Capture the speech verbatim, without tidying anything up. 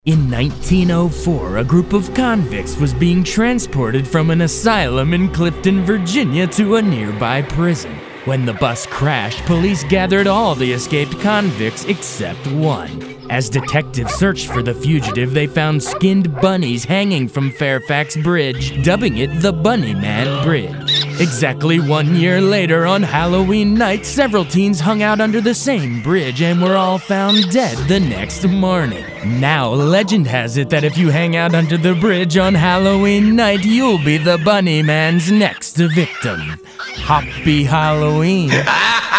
In nineteen oh four, a group of convicts was being transported from an asylum in Clifton, Virginia to a nearby prison. When the bus crashed, police gathered all the escaped convicts except one. As detectives searched for the fugitive, they found skinned bunnies hanging from Fairfax Bridge, dubbing it the Bunny Man Bridge. Exactly one year later, on Halloween night, several teens hung out under the same bridge and were all found dead the next morning. Now, legend has it that if you hang out under the bridge on Halloween night, you'll be the Bunny Man's next victim. Happy Halloween.